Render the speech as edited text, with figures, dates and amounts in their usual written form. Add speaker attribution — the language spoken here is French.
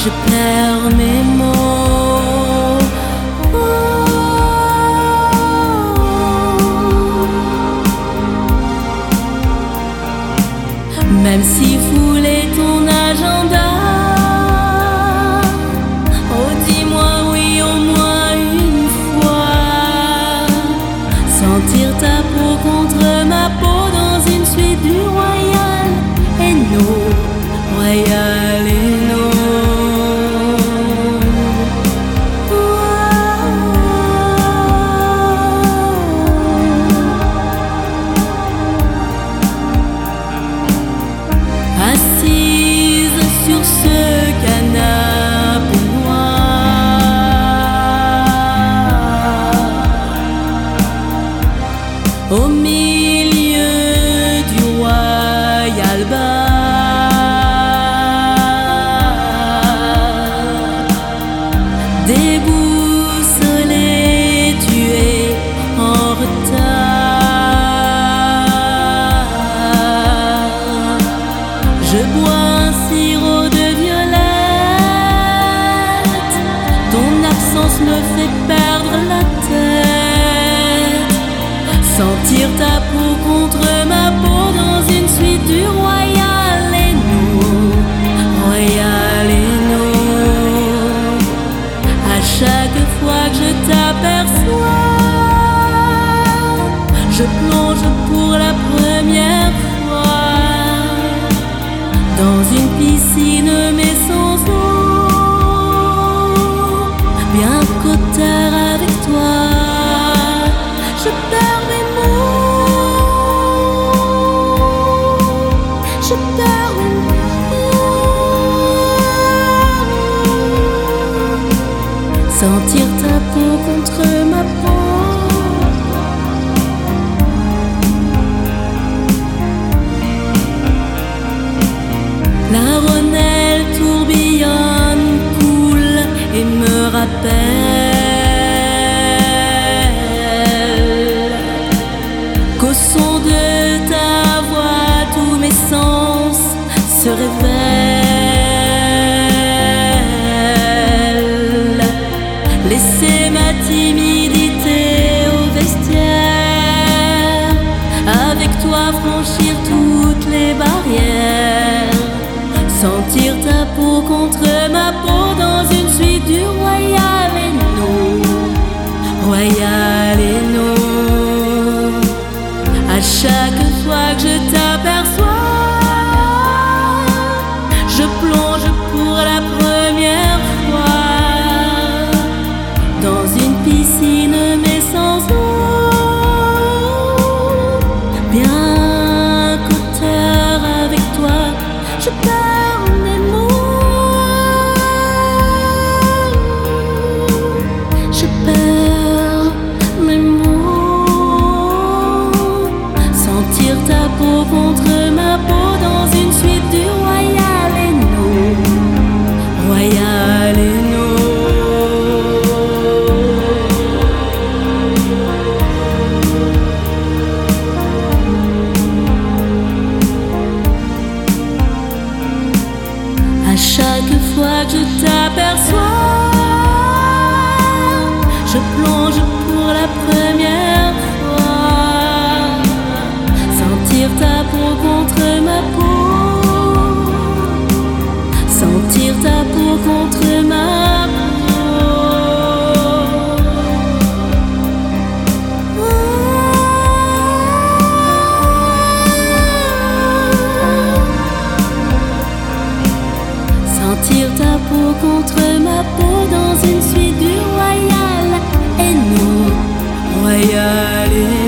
Speaker 1: je perds mes mots. Oh. Même si foulait ton agenda, oh dis-moi oui au moins une fois. Sentir ta peau contre ma peau dans une suite du Royal et nous, Royal et nous. Assise sur ce canapé noir, au milieu du Royal Bar, déboussolé, tu es en retard. Je bois un sirop de violette, ton absence me fait perdre la tête. Sentir ta peau contre ma peau dans une suite du Royal et nous, Royal et nous. À chaque fois que je t'aperçois, je plonge pour la première fois dans une piscine mais sans eau. Bien qu'au terre avec toi, je perds mes mots. Je perds mes mots. Sentir ta peau contre ma peau. La rondelle tourbillonne, coule et me rappelle qu'au son de ta voix, tous mes sens se révèlent. Laisser ma timidité au vestiaire, avec toi franchir toutes les barrières. Sentir ta peau contre ma peau dans une suite du Royal et nous, Royal et nous. À chaque fois que je t'aperçois, je plonge pour la première fois dans une piscine mais sans eau. Bien qu'au terre avec toi, je perds mes mots. Je perds mes mots. Sentir ta peau contre ma peau dans une suite du Royal et nous, Royal et nous. À chaque fois que je t'aperçois, je plonge pour la première fois. Sentir ta peau contre ma peau. Sentir ta peau contre ma peau. Sentir ta peau contre ma peau dans une suite du Royal et nous, Royal et